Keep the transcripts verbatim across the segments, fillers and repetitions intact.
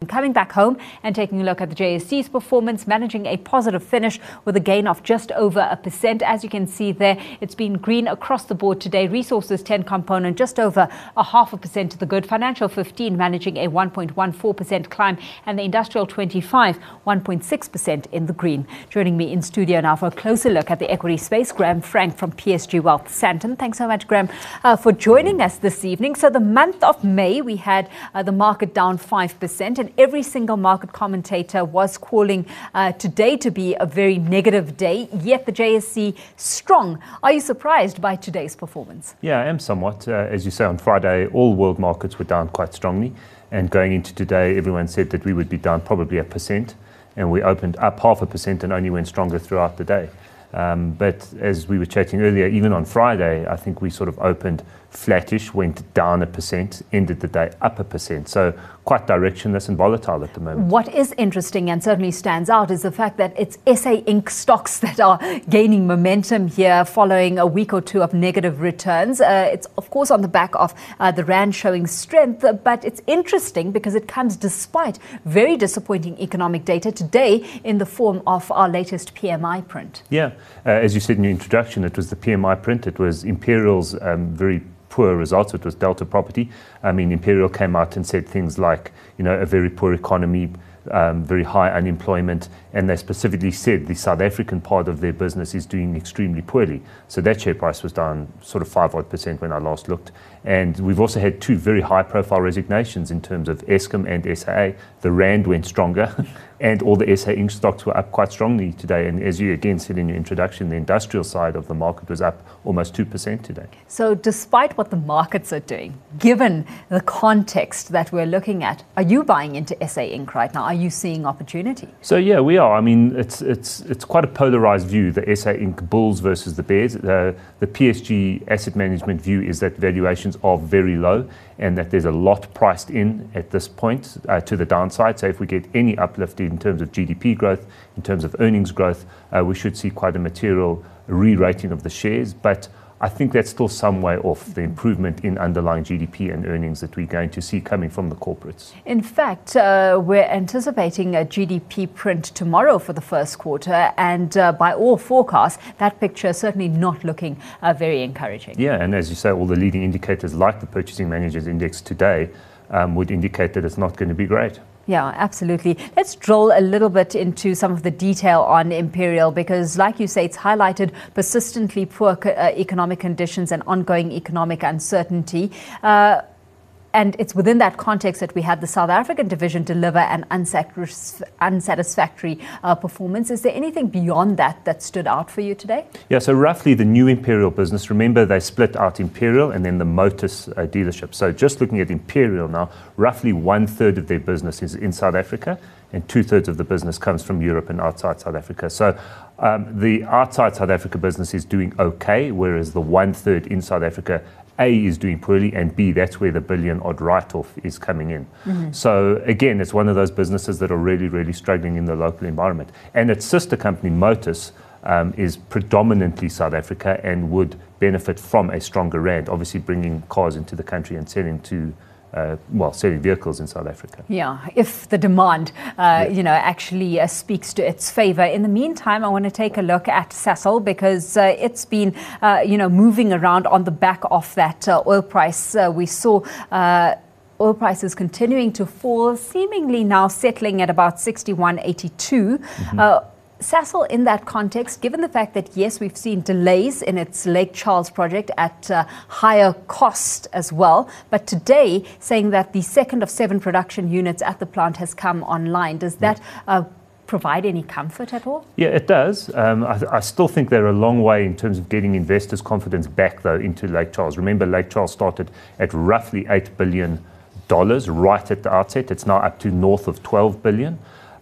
Coming back home and taking a look at the J S E's performance, managing a positive finish with a gain of just over a percent. As you can see there, it's been green across the board today. Resources ten component just over a half a percent to the good. Financial fifteen managing a one point one four percent climb, and the industrial twenty-five one point six percent in the green. Joining me in studio now for a closer look at the equity space, Graham Frank from P S G Wealth Sandton. Thanks so much, Graham, uh, for joining us this evening. So the month of May, we had uh, the market down five percent, and every single market commentator was calling uh, today to be a very negative day, yet the J S E strong. Are you surprised by today's performance? Yeah, I am somewhat. Uh, as you say, on Friday, all world markets were down quite strongly. And going into today, everyone said that we would be down probably a percent. And we opened up half a percent and only went stronger throughout the day. Um, but as we were chatting earlier, even on Friday, I think we sort of opened flattish, went down a percent, ended the day up a percent. So quite directionless and volatile at the moment. What is interesting and certainly stands out is the fact that it's S A Inc stocks that are gaining momentum here following a week or two of negative returns. Uh, it's of course on the back of uh, the Rand showing strength, but it's interesting because it comes despite very disappointing economic data today in the form of our latest P M I print. Yeah, uh, as you said in your introduction, it was the P M I print. It was Imperial's um, very poor results. It was Delta Property. I mean, Imperial came out and said things like, you know, a very poor economy, um, very high unemployment, and they specifically said the South African part of their business is doing extremely poorly. So that share price was down sort of five odd percent when I last looked. And we've also had two very high profile resignations in terms of Eskom and S A A. The Rand went stronger and all the S A Inc stocks were up quite strongly today. And as you again said in your introduction, the industrial side of the market was up almost two percent today. So despite what the markets are doing, given the context that we're looking at, are you buying into S A Inc right now? Are you seeing opportunity? So yeah, we are. I mean, it's it's it's quite a polarized view, the S A Inc bulls versus the bears. Uh, the P S G asset management view is that valuations are very low and that there's a lot priced in at this point uh, to the downside. So if we get any uplift in terms of G D P growth, in terms of earnings growth, uh, we should see quite a material re-rating of the shares. But I think that's still some way off the improvement in underlying G D P and earnings that we're going to see coming from the corporates. In fact, uh, we're anticipating a G D P print tomorrow for the first quarter, and uh, by all forecasts, that picture is certainly not looking uh, very encouraging. Yeah, and as you say, all the leading indicators like the Purchasing Managers Index today um, would indicate that it's not going to be great. Yeah, absolutely. Let's drill a little bit into some of the detail on Imperial because, like you say, it's highlighted persistently poor co- uh, economic conditions and ongoing economic uncertainty. Uh, And it's within that context that we had the South African division deliver an unsatis- unsatisfactory uh, performance. Is there anything beyond that that stood out for you today? Yeah, so roughly the new Imperial business, remember they split out Imperial and then the Motus uh, dealership. So just looking at Imperial now, roughly one third of their business is in South Africa and two thirds of the business comes from Europe and outside South Africa. So um, the outside South Africa business is doing okay, whereas the one third in South Africa A, is doing poorly, and B, that's where the billion odd write-off is coming in. Mm-hmm. So again, it's one of those businesses that are really, really struggling in the local environment. And its sister company, Motus, um, is predominantly South Africa and would benefit from a stronger rand, obviously bringing cars into the country and selling to Uh, well, selling vehicles in South Africa. Yeah, if the demand, uh, yeah. you know, actually uh, speaks to its favor. In the meantime, I want to take a look at Sasol because uh, it's been, uh, you know, moving around on the back of that uh, oil price. Uh, we saw uh, oil prices continuing to fall, seemingly now settling at about sixty-one eighty-two. Mm-hmm. Uh, Sasol, in that context, given the fact that, yes, we've seen delays in its Lake Charles project at uh, higher cost as well, but today saying that the second of seven production units at the plant has come online, does that uh, provide any comfort at all? Yeah, it does. Um, I, I still think they're a long way in terms of getting investors' confidence back, though, into Lake Charles. Remember, Lake Charles started at roughly eight billion dollars right at the outset. It's now up to north of twelve billion dollars.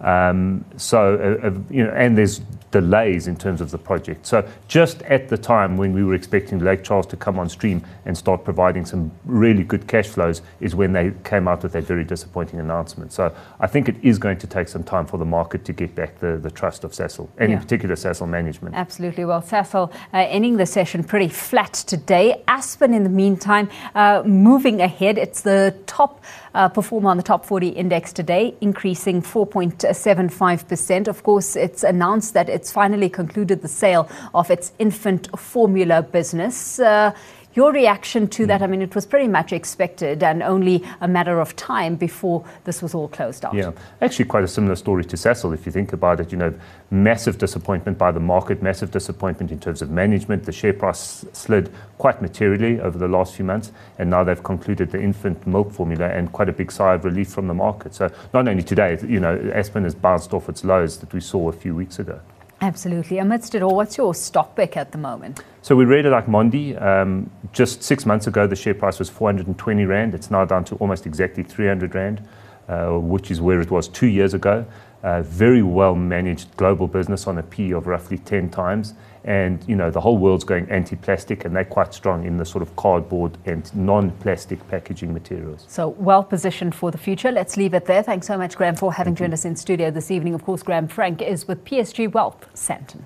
Um, so, uh, uh, you know, and there's delays in terms of the project. So just at the time when we were expecting Lake Charles to come on stream and start providing some really good cash flows is when they came out with that very disappointing announcement. So I think it is going to take some time for the market to get back the, the trust of Sasol, and yeah. in particular Sasol management. Absolutely. Well, Sasol uh, ending the session pretty flat today. Aspen, in the meantime, uh, moving ahead. It's the top Uh, performer on the top forty index today, increasing four point seven five percent. Of course, it's announced that it's finally concluded the sale of its infant formula business. Uh, Your reaction to that? I mean, it was pretty much expected and only a matter of time before this was all closed out. Yeah, actually quite a similar story to Sasol if you think about it. You know, massive disappointment by the market, massive disappointment in terms of management. The share price slid quite materially over the last few months, and now they've concluded the infant milk formula, and quite a big sigh of relief from the market. So not only today, you know, Aspen has bounced off its lows that we saw a few weeks ago. Absolutely. Amidst it all, what's your stock pick at the moment? So we really like Mondi. Um, just six months ago, the share price was four hundred twenty Rand. It's now down to almost exactly three hundred Rand, uh, which is where it was two years ago. Uh, very well managed global business on a P E of roughly ten times. And, you know, the whole world's going anti-plastic, and they're quite strong in the sort of cardboard and non-plastic packaging materials. So well positioned for the future. Let's leave it there. Thanks so much, Graham, for having joined us in studio this evening. Of course, Graham Frank is with P S G Wealth, Sandton.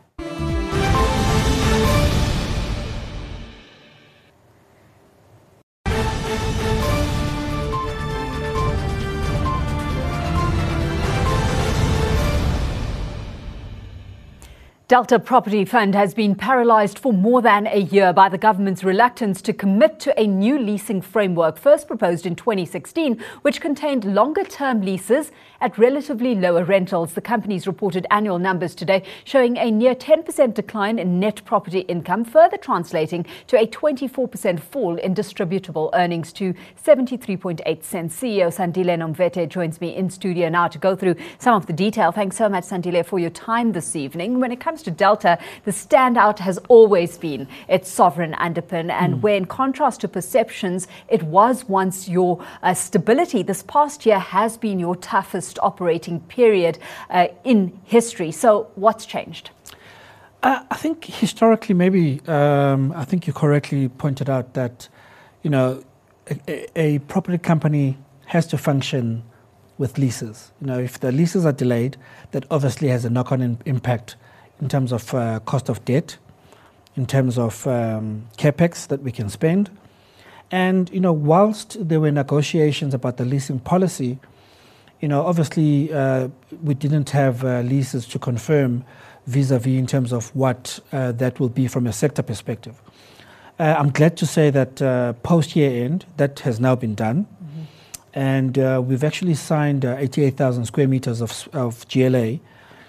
Delta Property Fund has been paralysed for more than a year by the government's reluctance to commit to a new leasing framework first proposed in twenty sixteen, which contained longer-term leases at relatively lower rentals. The company's reported annual numbers today showing a near ten percent decline in net property income, further translating to a twenty-four percent fall in distributable earnings to seventy-three point eight cents. C E O Sandile Nomvete joins me in studio now to go through some of the detail. Thanks so much, Sandile, for your time this evening. When it comes to Delta, the standout has always been its sovereign underpin, and mm. where in contrast to perceptions, it was once your uh, stability, this past year has been your toughest operating period uh, in history. So what's changed? Uh, I think historically, maybe, um, I think you correctly pointed out that, you know, a, a property company has to function with leases. You know, if the leases are delayed, that obviously has a knock-on in, impact in terms of uh, cost of debt, in terms of um, capex that we can spend. And, you know, whilst there were negotiations about the leasing policy, you know, obviously uh, we didn't have uh, leases to confirm vis-a-vis in terms of what uh, that will be from a sector perspective. Uh, I'm glad to say that uh, post-year end, that has now been done. Mm-hmm. And uh, we've actually signed uh, eighty-eight thousand square meters of, of G L A,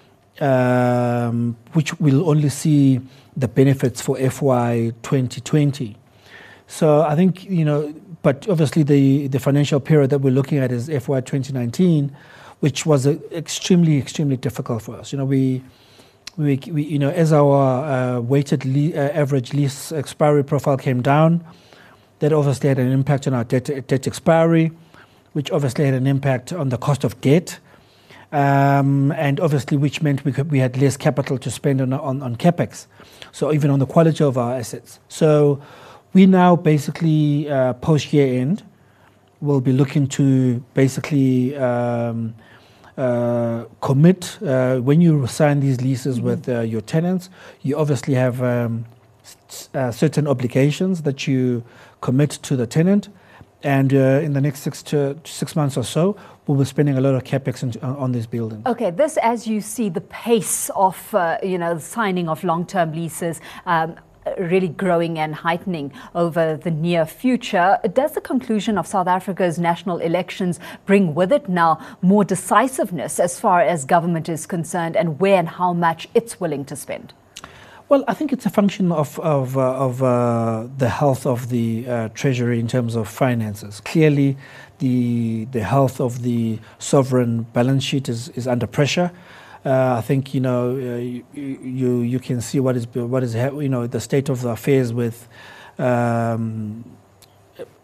Um, which will only see the benefits for F Y twenty twenty. So I think, you know, but obviously the, the financial period that we're looking at is F Y twenty nineteen, which was a, extremely, extremely difficult for us. You know, we, we, we you know, as our uh, weighted le- uh, average lease expiry profile came down, that obviously had an impact on our debt, debt expiry, which obviously had an impact on the cost of debt. Um, and obviously, which meant we could, we had less capital to spend on, on on capex, so even on the quality of our assets. So we now basically uh, post year end will be looking to basically um, uh, commit uh, when you sign these leases mm-hmm. with uh, your tenants. You obviously have um, s- uh, certain obligations that you commit to the tenant. And uh, in the next six to six months or so, we'll be spending a lot of capex in, on, on these buildings. Okay, this, as you see, the pace of uh, you know signing of long-term leases um, really growing and heightening over the near future. Does the conclusion of South Africa's national elections bring with it now more decisiveness as far as government is concerned, and where and how much it's willing to spend? Well, I think it's a function of of, uh, of uh, the health of the uh, treasury in terms of finances. Clearly, the the health of the sovereign balance sheet is, is under pressure. Uh, I think you know uh, you, you you can see what is what is you know the state of the affairs with um,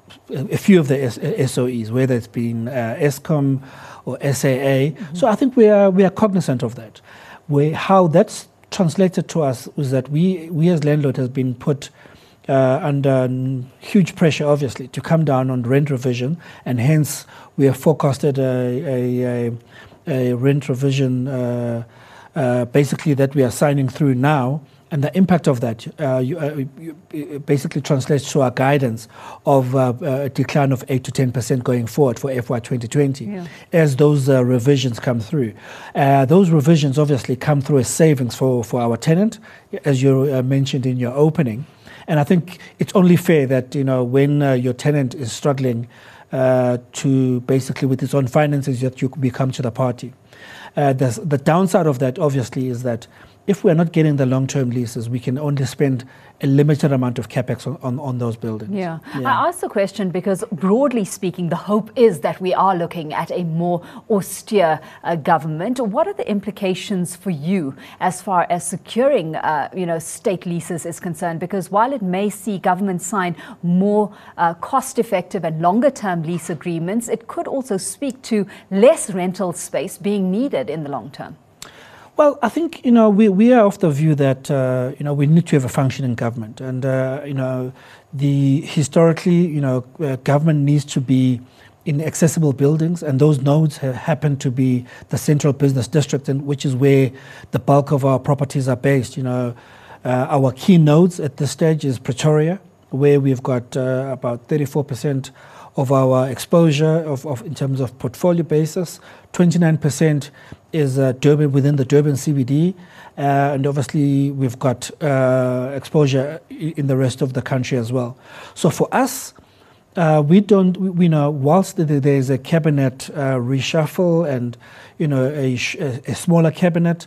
a few of the S O Es, whether it's been uh, Eskom or S A A. Mm-hmm. So I think we are we are cognizant of that. We, how that's translated to us is that we we as landlord has been put uh, under huge pressure, obviously, to come down on rent revision, and hence we have forecasted a a, a, a rent revision uh, uh, basically that we are signing through now. And the impact of that uh, you, uh, you basically translates to our guidance of uh, a decline of eight to ten percent going forward for F Y twenty twenty, yeah. as those uh, revisions come through. Uh, those revisions obviously come through as savings for, for our tenant, as you uh, mentioned in your opening. And I think it's only fair that, you know, when uh, your tenant is struggling uh, to basically with his own finances, that you become to the party. Uh, the downside of that, obviously, is that if we're not getting the long-term leases, we can only spend a limited amount of capex on, on, on those buildings. Yeah. yeah. I asked the question because, broadly speaking, the hope is that we are looking at a more austere uh, government. What are the implications for you as far as securing, uh, you know, state leases is concerned? Because while it may see government sign more uh, cost-effective and longer-term lease agreements, it could also speak to less rental space being needed in the long term. Well, I think, you know, we, we are of the view that, uh, you know, we need to have a functioning government. And, uh, you know, the historically, you know, uh, government needs to be in accessible buildings. And those nodes ha- happen to be the central business district, and which is where the bulk of our properties are based. You know, uh, our key nodes at this stage is Pretoria, where we've got uh, about thirty-four percent of our exposure of, of in terms of portfolio basis. twenty-nine percent is uh, Durban, within the Durban C B D, uh, and obviously we've got uh, exposure in the rest of the country as well. So for us, uh, we don't, we, we know, whilst there is a cabinet uh, reshuffle and, you know, a, sh- a smaller cabinet,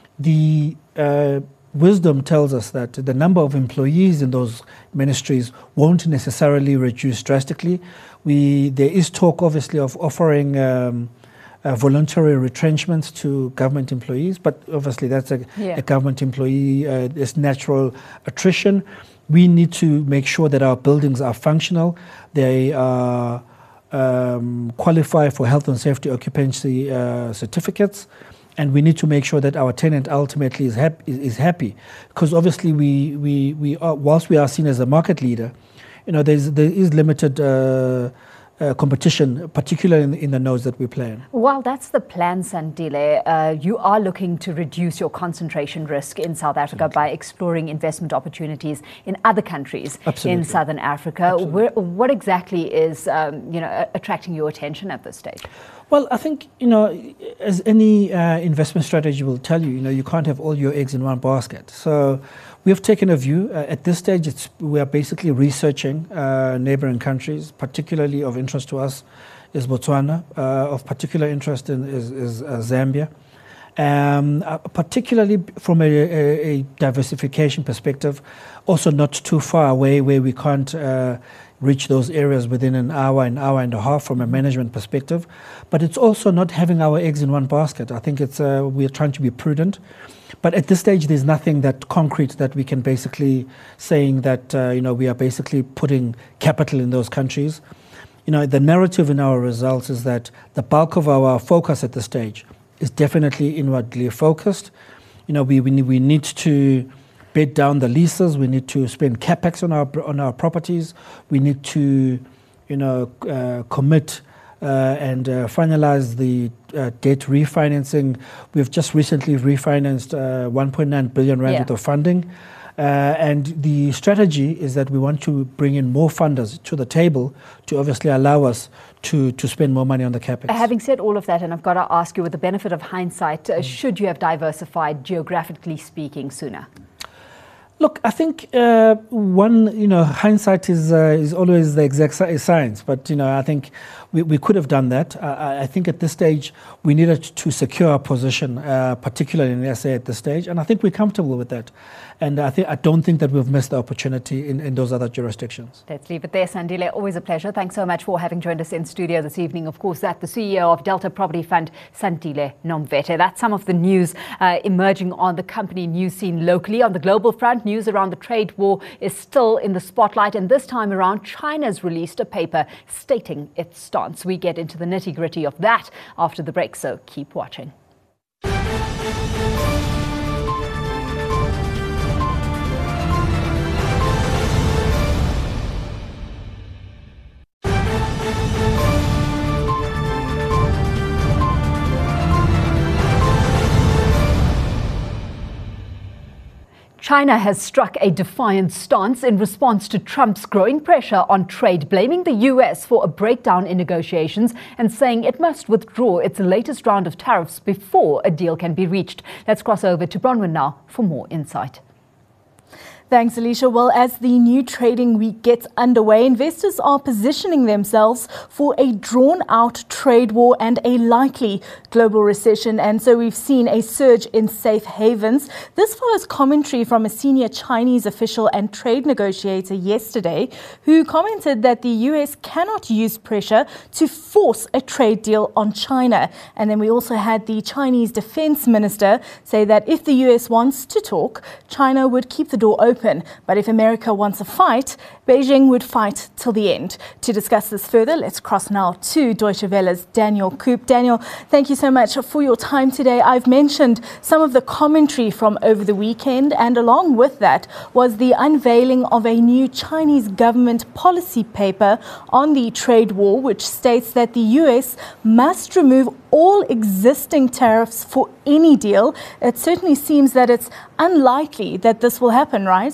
the uh, wisdom tells us that the number of employees in those ministries won't necessarily reduce drastically. We there is talk, obviously, of offering um, uh, voluntary retrenchments to government employees, but obviously that's a, yeah. a government employee. Uh, there's natural attrition. We need to make sure that our buildings are functional. They are um, qualify for health and safety occupancy uh, certificates. And we need to make sure that our tenant ultimately is happy. Is happy, because obviously we we we are, whilst we are seen as a market leader, you know, there's there is limited uh, uh, competition, particularly in, in the nodes that we play in. Well, that's the plan, Sandile. Uh, you are looking to reduce your concentration risk in South Africa Absolutely. by exploring investment opportunities in other countries Absolutely. in Southern Africa. Where, what exactly is um, you know attracting your attention at this stage? Well, I think, you know, as any uh, investment strategy will tell you, you know, you can't have all your eggs in one basket. So we have taken a view. Uh, at this stage, it's, we are basically researching uh, neighboring countries. Particularly of interest to us is Botswana. Uh, of particular interest in, is, is uh, Zambia. Um, uh, particularly from a, a, a diversification perspective, also not too far away where we can't uh, reach those areas within an hour, an hour and a half from a management perspective. But it's also not having our eggs in one basket. I think it's uh, we're trying to be prudent. But at this stage, there's nothing that concrete that we can basically saying that, uh, you know, we are basically putting capital in those countries. You know, the narrative in our results is that the bulk of our focus at this stage is definitely inwardly focused. You know, we we need, we need to bed down the leases. We need to spend capex on our on our properties. We need to, you know, uh, commit uh, and uh, finalize the uh, debt refinancing. We've just recently refinanced uh, one point nine billion rand yeah. worth of funding. Uh, and the strategy is that we want to bring in more funders to the table to obviously allow us to, to spend more money on the capex. Having said all of that, and I've got to ask you, with the benefit of hindsight, uh, mm. should you have diversified geographically speaking sooner? Look, I think uh, one, you know, hindsight is uh, is always the exact science. But, you know, I think we, we could have done that. I, I think at this stage we needed to secure our position, uh, particularly in S A at this stage. And I think we're comfortable with that. And I think I don't think that we've missed the opportunity in, in those other jurisdictions. Let's leave it there, Sandile. Always a pleasure. Thanks so much for having joined us in studio this evening. Of course, that the C E O of Delta Property Fund, Sandile Nomvete. That's some of the news uh, emerging on the company news scene locally. On the global front, news around the trade war is still in the spotlight, and this time around, China's released a paper stating its stance. We get into the nitty-gritty of that after the break, so keep watching. China has struck a defiant stance in response to Trump's growing pressure on trade, blaming the U S for a breakdown in negotiations and saying it must withdraw its latest round of tariffs before a deal can be reached. Let's cross over to Bronwyn now for more insight. Thanks, Alicia. Well, as the new trading week gets underway, investors are positioning themselves for a drawn-out trade war and a likely global recession. And so we've seen a surge in safe havens. This follows commentary from a senior Chinese official and trade negotiator yesterday, who commented that the U S cannot use pressure to force a trade deal on China. And then we also had the Chinese defense minister say that if the U S wants to talk, China would keep the door open. But if America wants a fight, Beijing would fight till the end. To discuss this further, let's cross now to Deutsche Welle's Daniel Koop. Daniel, thank you so much for your time today. I've mentioned some of the commentary from over the weekend, and along with that was the unveiling of a new Chinese government policy paper on the trade war, which states that the U S must remove all existing tariffs for any deal. It certainly seems that it's unlikely that this will happen, right?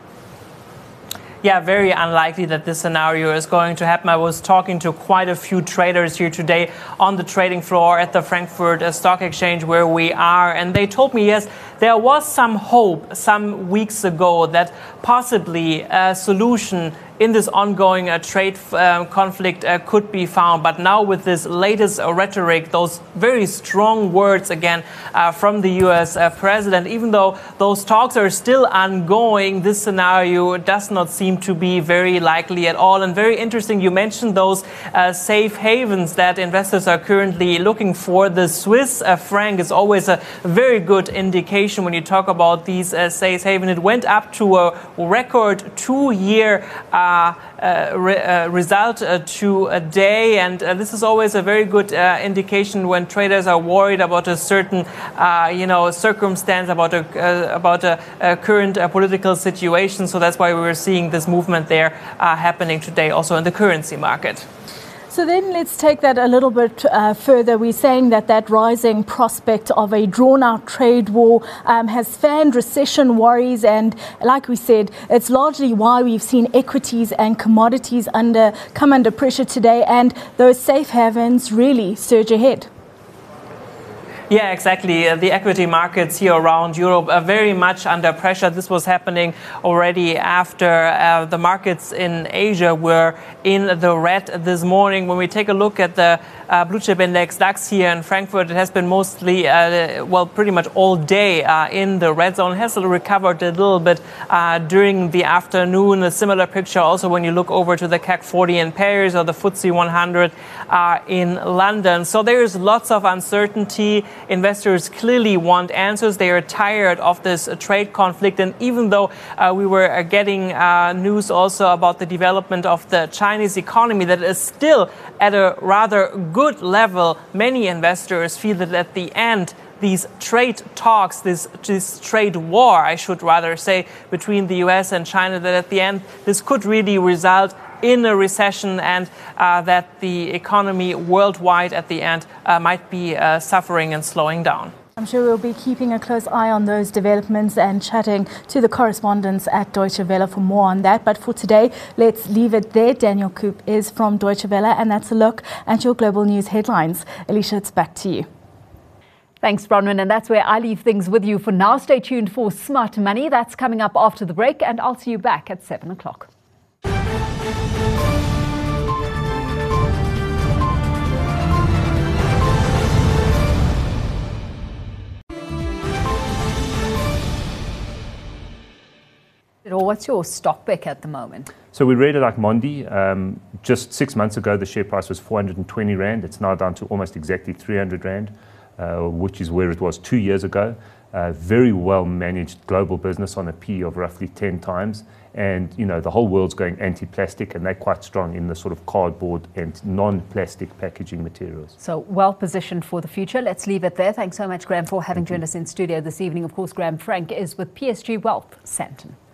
Yeah, very unlikely that this scenario is going to happen. I was talking to quite a few traders here today on the trading floor at the Frankfurt Stock Exchange where we are, and they told me, yes, there was some hope some weeks ago that possibly a solution in this ongoing uh, trade uh, conflict uh, could be found. But now with this latest uh, rhetoric, those very strong words again uh, from the U S uh, president, even though those talks are still ongoing, this scenario does not seem to be very likely at all. And very interesting, you mentioned those uh, safe havens that investors are currently looking for. The Swiss uh, franc is always a very good indication when you talk about these uh, safe havens. It went up to a record two-year uh, Uh, re, uh, result uh, to a day, and uh, this is always a very good uh, indication when traders are worried about a certain, uh, you know, circumstance, about a uh, about a, a current uh, political situation. So that's why we're seeing this movement there uh, happening today, also in the currency market. So then let's take that a little bit uh, further. We're saying that that rising prospect of a drawn-out trade war um, has fanned recession worries, and like we said, it's largely why we've seen equities and commodities under come under pressure today, and those safe havens really surge ahead. Yeah, exactly. Uh, the equity markets here around Europe are very much under pressure. This was happening already after uh, the markets in Asia were in the red this morning. When we take a look at the uh, blue chip index DAX here in Frankfurt, it has been mostly, uh, well, pretty much all day uh, in the red zone. It has recovered a little bit uh, during the afternoon. A similar picture also when you look over to the C A C forty in Paris or the F T S E one hundred uh, in London. So there is lots of uncertainty. Investors clearly want answers. They are tired of this uh, trade conflict. And even though uh, we were uh, getting uh, news also about the development of the Chinese economy that is still at a rather good level, many investors feel that at the end, these trade talks, this, this trade war, I should rather say, between the U S and China, that at the end, this could really result in a recession, and uh, that the economy worldwide at the end uh, might be uh, suffering and slowing down. I'm sure we'll be keeping a close eye on those developments and chatting to the correspondents at Deutsche Welle for more on that. But for today, let's leave it there. Daniel Koop is from Deutsche Welle, and that's a look at your global news headlines. Alicia, it's back to you. Thanks, Bronwyn, and that's where I leave things with you for now. Stay tuned for Smart Money. That's coming up after the break, and I'll see you back at seven o'clock. Or what's your stock pick at the moment? So we really like Mondi. Um, just six months ago, the share price was four hundred twenty rand. It's now down to almost exactly three hundred rand, uh, which is where it was two years ago. uh, very well managed global business on a P E of roughly ten times. And, you know, the whole world's going anti-plastic, and they're quite strong in the sort of cardboard and non-plastic packaging materials. So well positioned for the future. Let's leave it there. Thanks so much, Graham, for having joined us in studio this evening. Of course, Graham Frank is with P S G Wealth, Sandton.